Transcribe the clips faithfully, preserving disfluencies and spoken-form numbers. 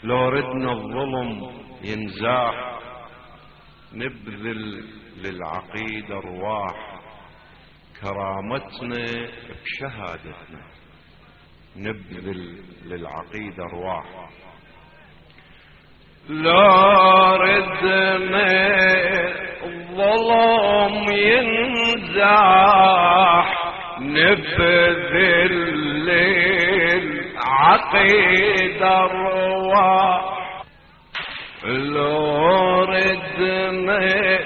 لو ردنا الظلم ينزاح نبذل للعقيدة ارواح، كرامتنا بشهادتنا نبذل للعقيدة ارواح. لو ردنا الظلم ينزاح نبذل للعقيدة ارواح. لو ردنا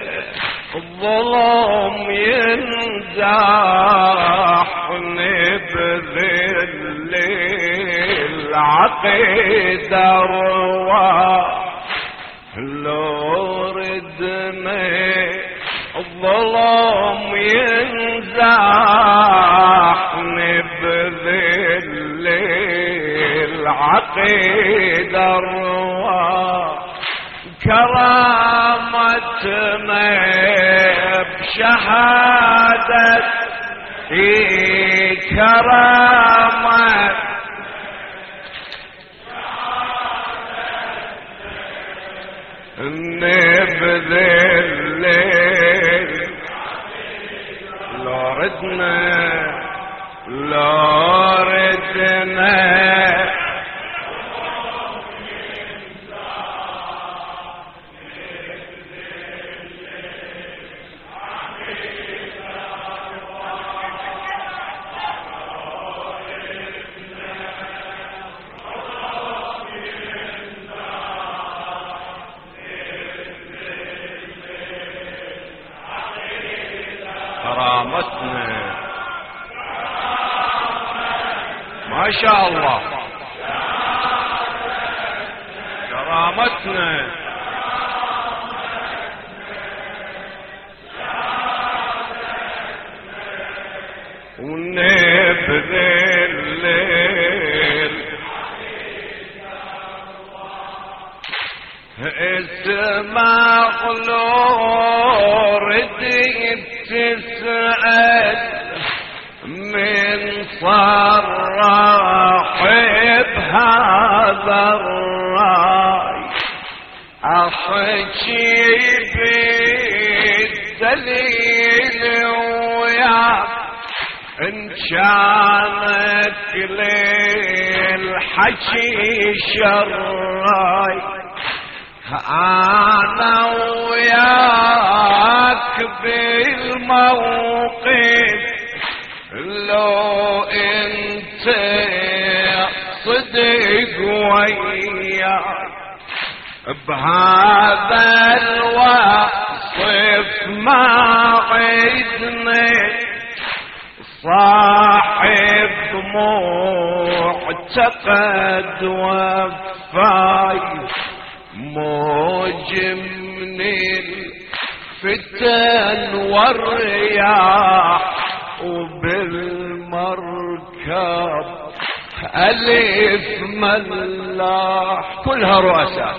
الظلم ينزاح نبذل للعقيدة ارواح. لو ردنا الظلم ينزاح نبذل للعقيدة ارواح. كرامتنا بشهادة كرامة نبذل لو ردنا لو ردنا كرامتنا ما شاء الله كرامتنا ونبذل اسمع لو ردت تسأل من صرح بهذا الراي أحكي بالدليل وياك إن كانت للحكي شراي. أنا وياك بالموقف لو انت صدق وياك بهذا الوصف ما عدنا صاحب معتقد وفاي موج من الفتن والرياح وبالمركب ألف ملاح كلها رؤساء.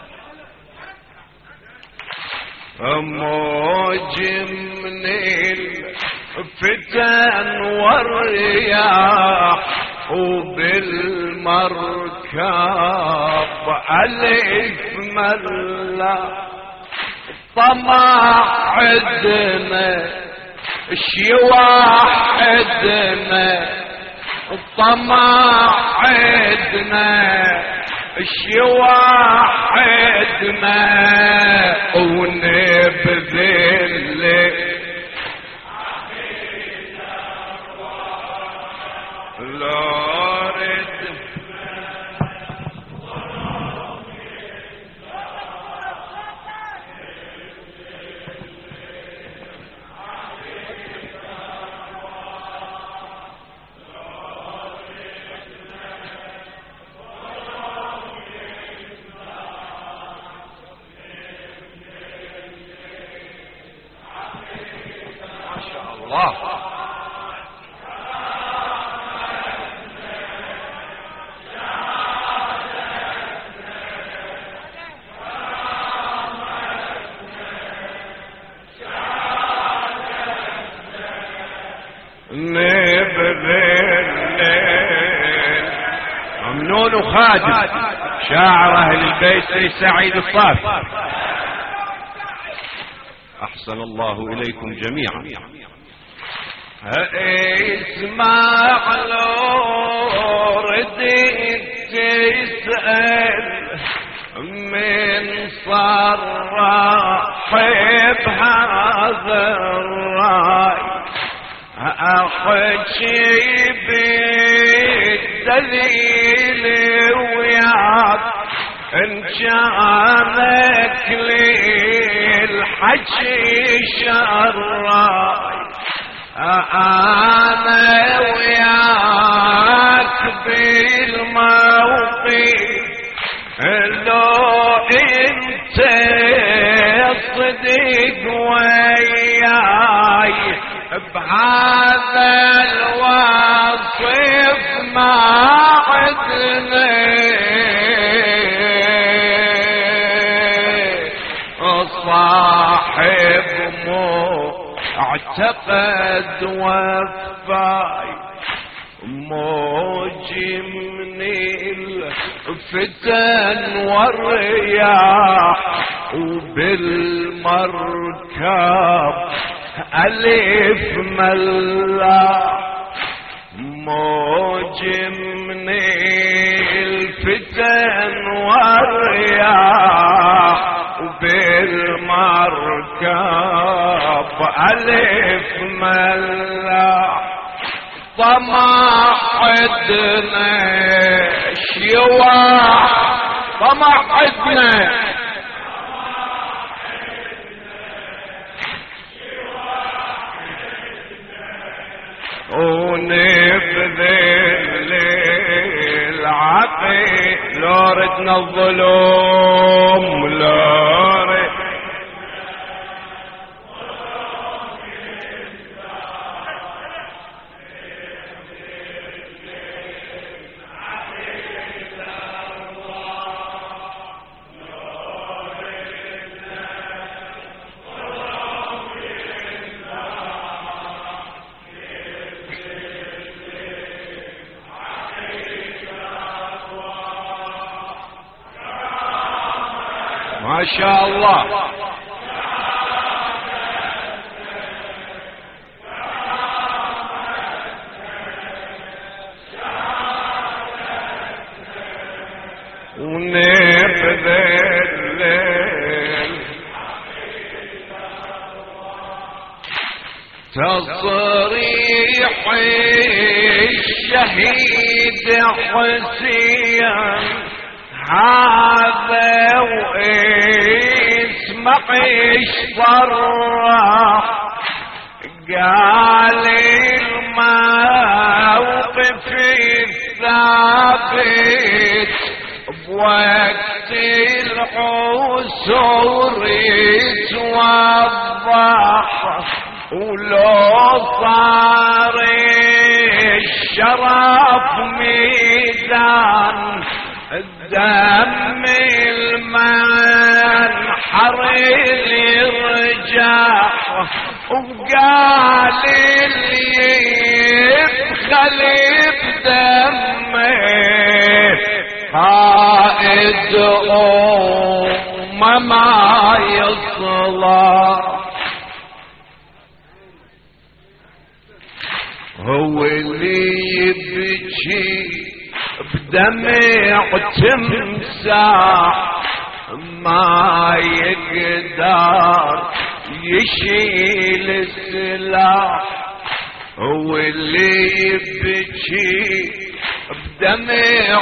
موج من الفتن والرياح وبالمركب ألف ملاح. طمع عدنا شي واحدنا الطمع عدنا شي واحدنا ونبذل لورد ما شاء الله نبذل ممنون وخادم شاعر اهل البيت سيد سعيد الصافي. احسن الله اليكم جميعا. اسمع لو رديت تسأل من صرح بهذا الراي، احكي بالدليل وياك ان كانك للحكي شراي. انا وياك بالموقف لو انت صدق وياي بهذا الوصف ما عدنا صاحب معتقد وفاي، موج من الفتن والرياح وبالمركب ألف ملاح، موج من الفتن والرياح وبالمركب ألف ملاح. طمع عدنا شواح، طمع عدنا ونبذل العقل لو ردنا الظلم، لو رد ما شاء الله. ونبذل تصريح الشهيد حسين هذا واسمع ايش صرح، قال الموقف الثابت بوقت العسر يتوضح، ولو صار الشرف ميزان الدم المنحر الرجاح، وقال اللي يبخل بدمه قائد أمة ما يصلح. هو اللي يبكي بدمع تمساح ما يقدر يشيل السلاح، هو اللي يبكي بدمع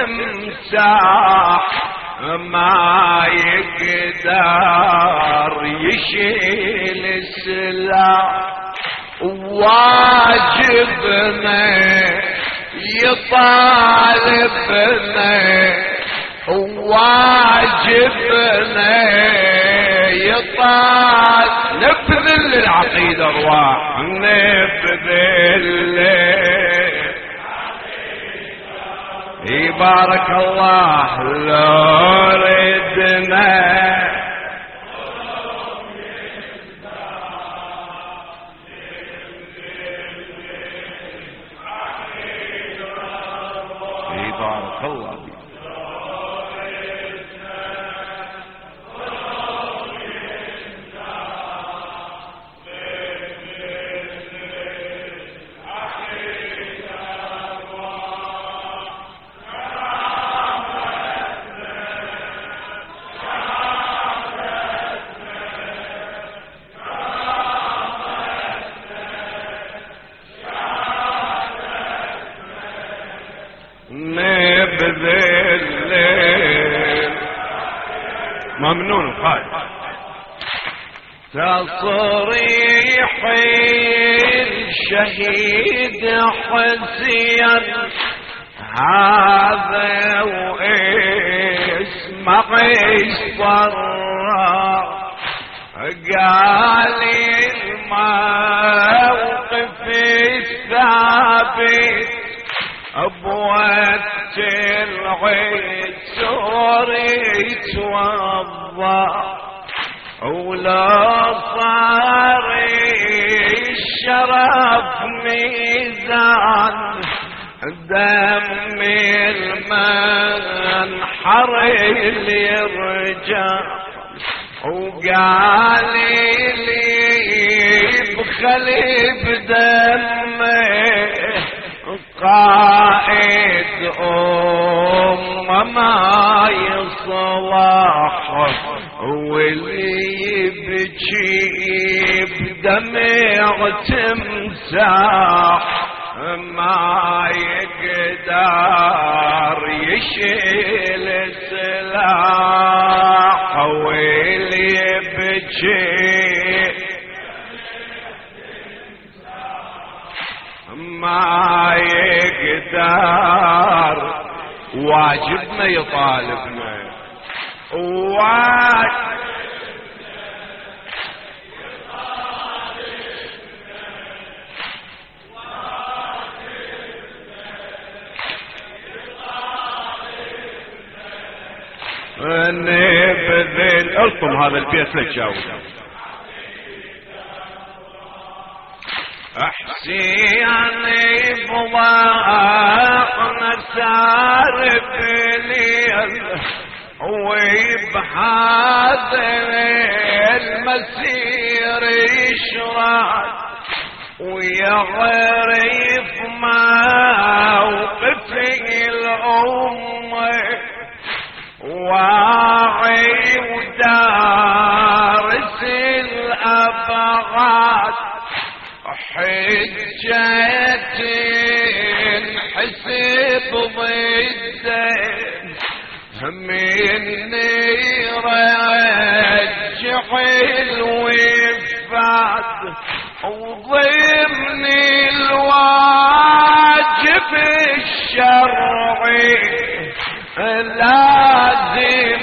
تمساح ما يقدر يشيل السلاح. واجبنا يطالبنا، واجبنا يطالب نبذل العقيدة ارواح، نبذل يبارك الله لو ردنا يبارك الله ممنون خالد. تصريح الشهيد حسين هذا واسمع الصرا قال الموقف الثابت ابوات العيد سوري توضى ولا صار الشرف ميزان دم المنحر اللي رجع وقال لي بخلي بدمه قائد أمة ما يصلح واللي يبكي بدمع تمساح ما يقدر يشيل سلاح واللي يبكي ما يقدر واجبنا يطالبنا واجب نبذل الطم هذا البيت للجو احسين بضاعنا سار بليل وبهذا المسير يشرد ويغرف موقفي الأمة واعي ودارس الأبغاد حجة حسب ضده مني رجح الوفاد وضمن الواجب الشرعي لازم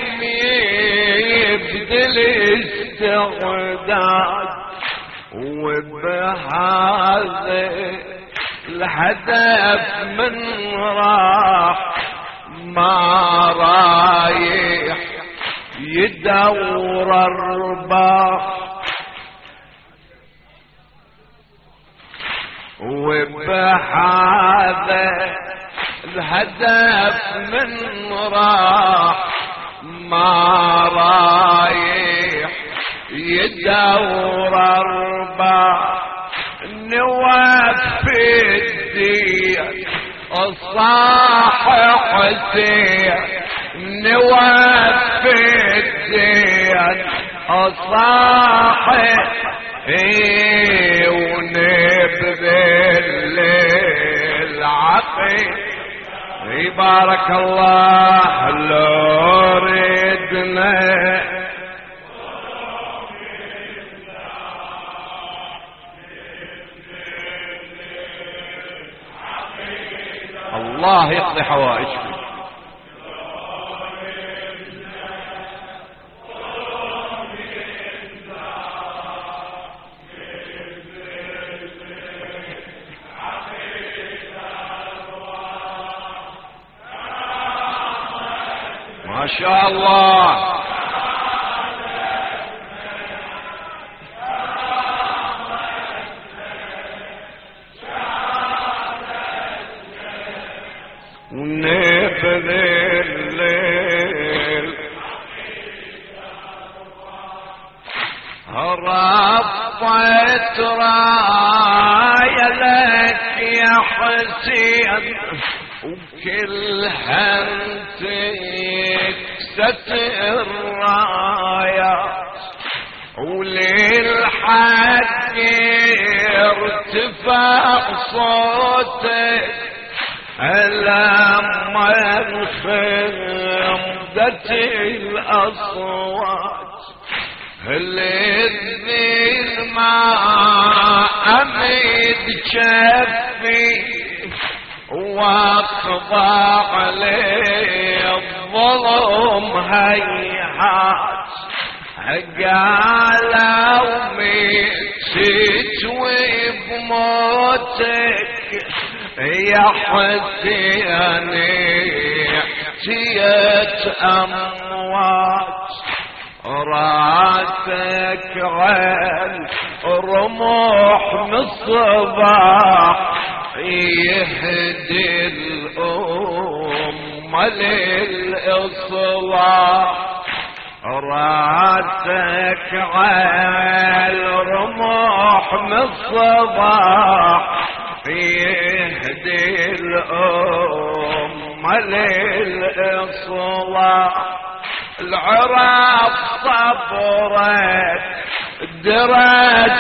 يبذل استعداد وبهذا الهدف من راح ما رايح يدور ارباح وبهذا الهدف من راح ما رايح يدور ارباح نوفي الدين الصاح حسين نوفي الدين الصاح ايه ونبذل العقيد بارك الله لو ردنا الله يقضي حوائجكم. ما شاء الله ونبذ الليل ربطت راية لك يا حسين وكلها انتكست الرايات وللحق ارتفع صوتك لما الخيم ذات الأصوات الذي ما أمد شفي واخضع عليه الظلم هيهات قالوا ميتت وبموتك يا حسيني احتيت أموات راسك عال رموح من الصباح يهدي الأمة للإصلاح راسك عال رموح من الصباح يهدي الأمة للإصلاح العرب صبرك درت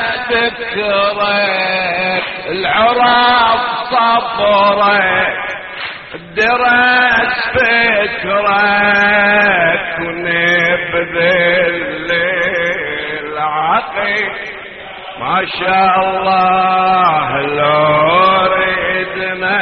فكرك العرب صبرك درت فكرك ونبذل العقيد ما شاء الله لو ردنا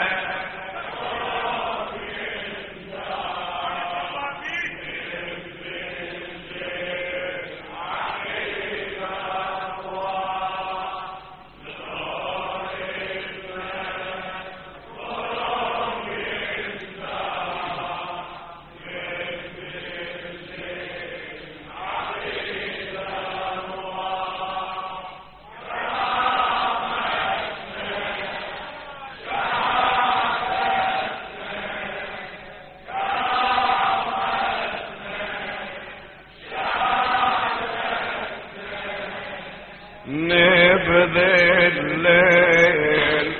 نبذل الليل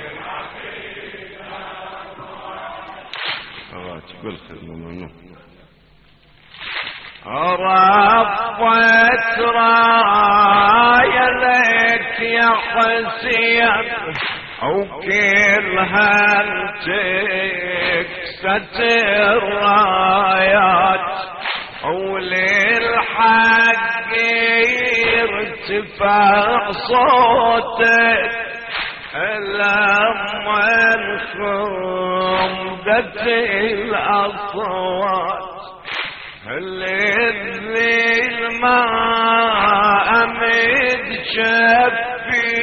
تقول خدمة منه رفت راية لك يا حسين وكلها تكست الرايات وللحق يرتفع صوتك لما انخمدت الأصوات الليل ما أمد شفي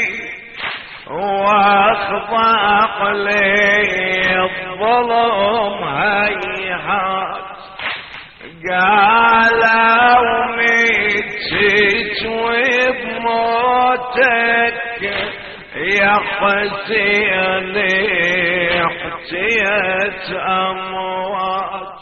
واخضع لي الظلم هيهات قالوا ميتت وبموتك يا حسيني احتيت أموات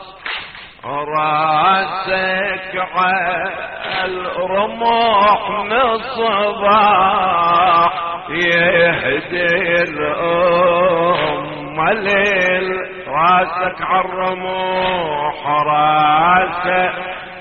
راسك عال رموح من الصباح يهدي الأمة ليل راسك عالرموح راسك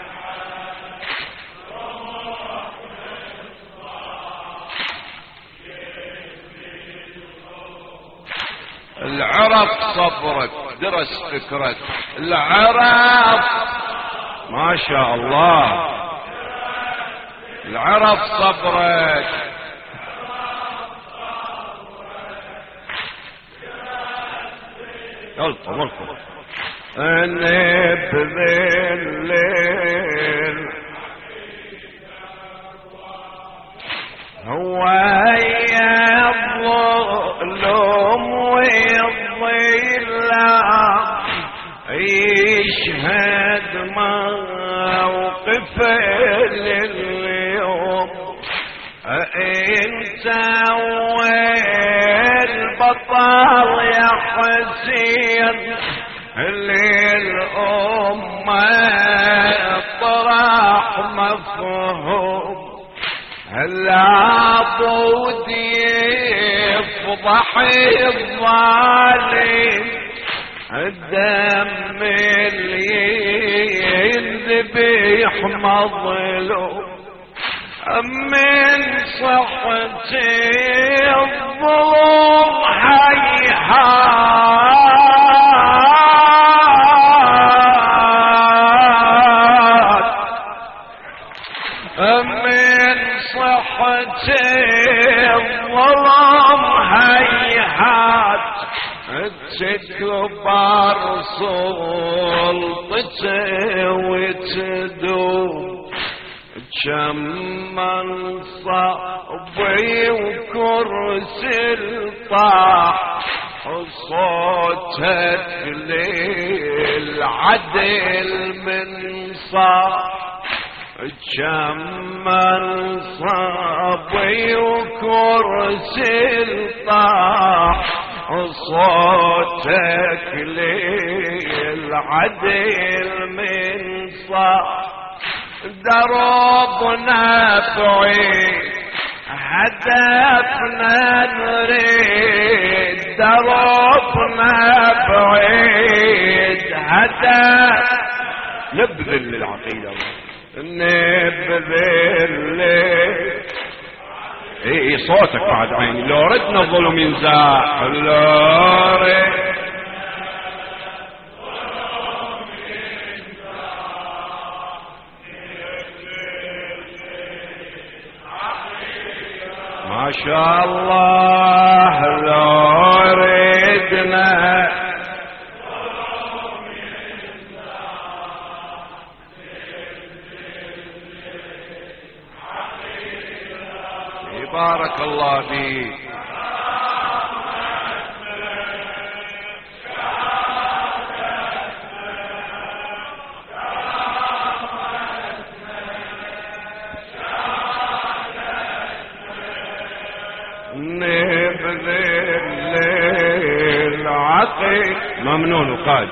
العرب صبرك درس فكرك العرب ما شاء الله العرب صبرك يلطم يلطم نبذل الليل هو يظلم ويضل يشهد موقف لليوم انت والبطل يا حسين للأمة طرح مفهوم لابد يفضح الظالم الدم اللي ينذبح مظلوم من صحتي الظلم هيهات الظلم هيهات تكبر سلطته وتدوم كم من صبي وكرسي الطاح صوتك للعدل من صاح كم من صبي وكرسي الطاح صوتك للعدل من صاح دربنا بعيد هدفنا نريد دربنا بعيد هدف نبذل العقيدة نبذل اي صوتك بعد عيني لو ردنا الظلم ينزاح لو ردنا ما شاء الله لو ردنا بارك الله فيك نبذل العقل ممنون وقاد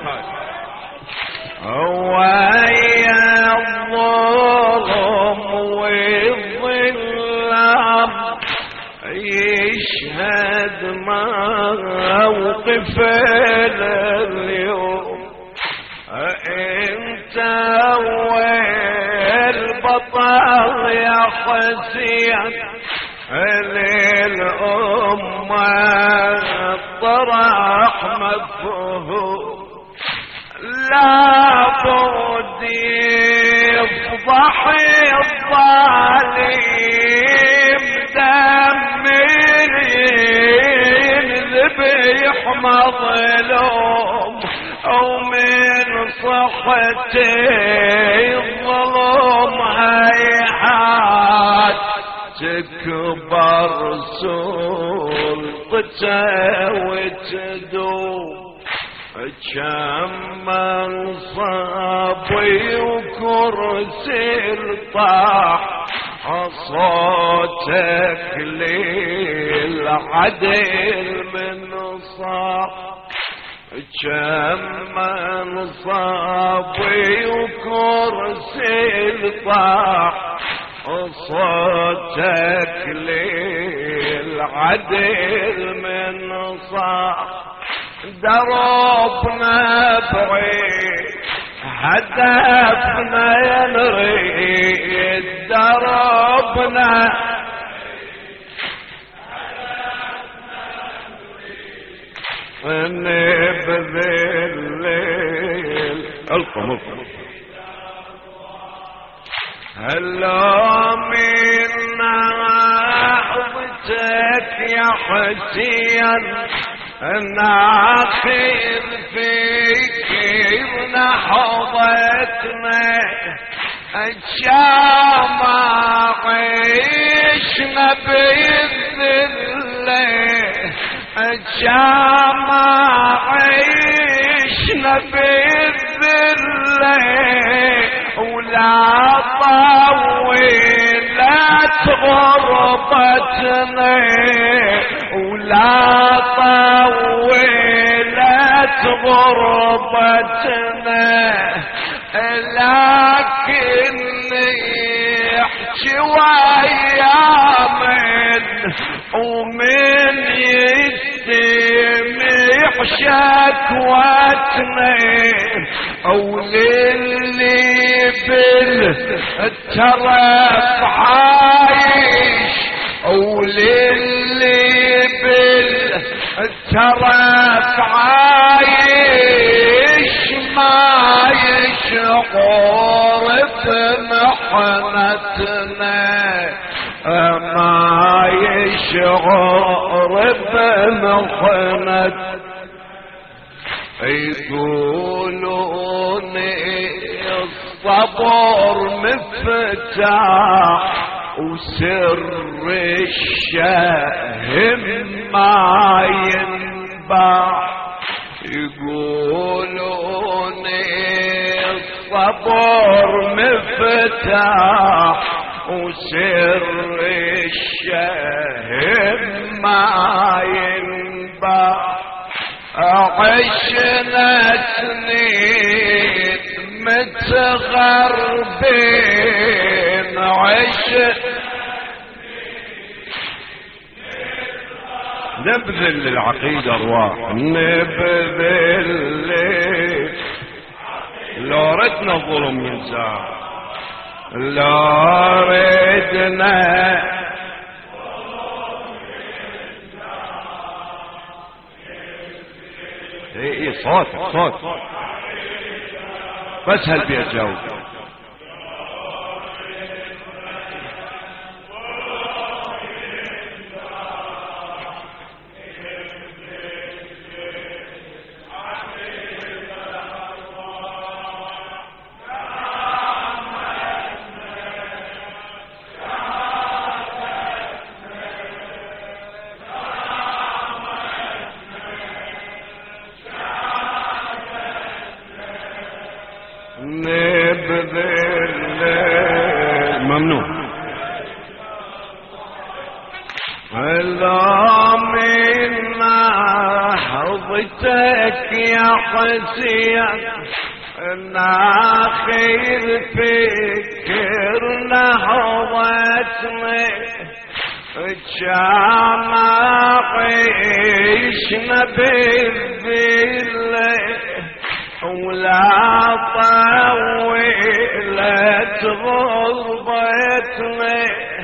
هو يا الظلم والظلام يشهد موقف اليوم انت والبطل يا حسين للأمة طرح مفهوم لا بد يفضح الظالم دم ذبيح مظلوم او من صحتي الظلم هيهات تكبر سلطته وتدوم كم من صبي وكرسي الطاح صوتك للعدل من صاح كم من صبي وكرسي الطاح صوتك للعدل من صاح دربنا بعيد هدفنا نريد دربنا نبذل القم القم هلا من نعوتك يا حسين ناخذ فيك ونحضتنا الشام عيشنا بالذلة الشام عيشنا بالذلة ولا طولت غربتنا ولا طولت غربتنا لكن يحكي ويامن ومن يستمع شكوتنا او للي بالترف عايش او للي بالترف عايش ما يشعر بمحنتنا ما يشعر بمخنة يقولون الصبر مفتاح وسر الشهم ما ينباع يقولون الصبر مفتاح وسر الشهم ما ينباع عشنا سنين متغربين عشنا نبذل العقيدة ارواح نبذل لو ردنا الظلم ينزاع لو ردنا ايه صوت صوت بس هل بيجاوب ممنوع هلا من حظتك يا حسين ناخير فكر نهضتنا جامع عيشنا بالذله ولا طولت غربتنا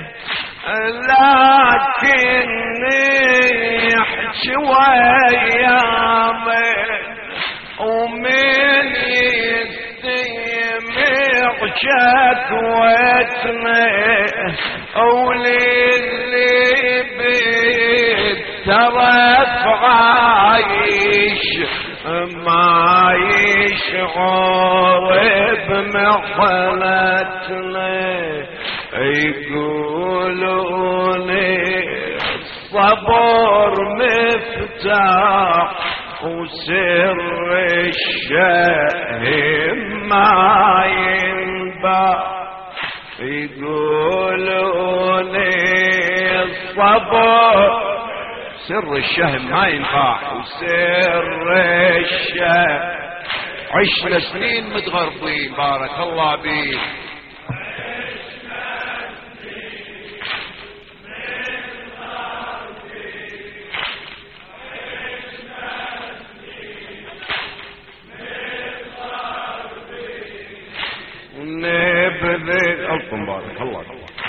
لكن يحكي ويامن ومن يستمع شكوتنا وللي بالترف عايش ما يشعر بمحنتنا يقولون الصبر مفتاح وسر الشهم ما ينباع يقولون الصبر سر الشهم ما ينفع وسر الشهم عشنا سنين متغربين بارك الله بيك نبذل ألكم بارك الله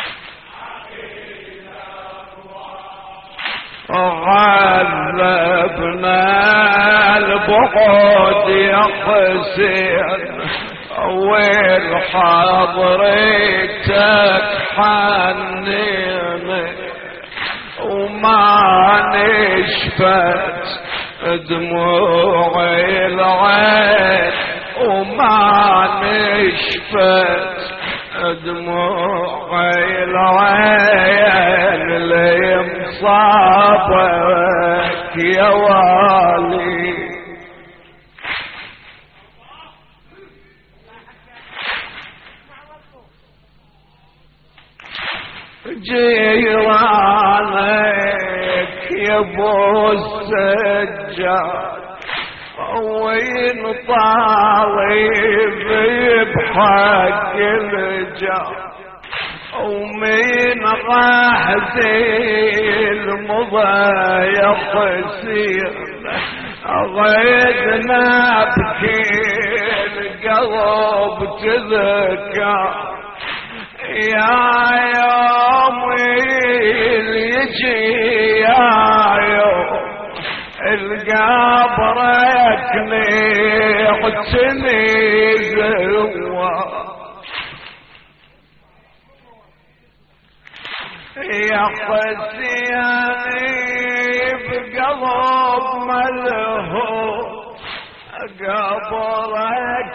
غذبنا البعد يا حسين والحضرتك حنيني وما نشفت دموع العين وما نشفت دموع العين اللي مصابك يا والي جيرانك يا ابو السجاد وين طالب بحق الجار ومن غازل مضايق يصير غيدنا بكل قلب تذكر يا يوم اللي يجي يا يوم القبرك نعتني زوا يا قسياني بقلب ملهوف قبرك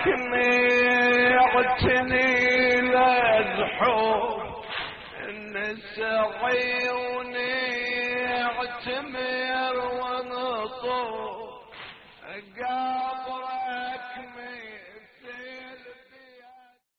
نعتني لزحوف نسعي ونعتمر ونطوف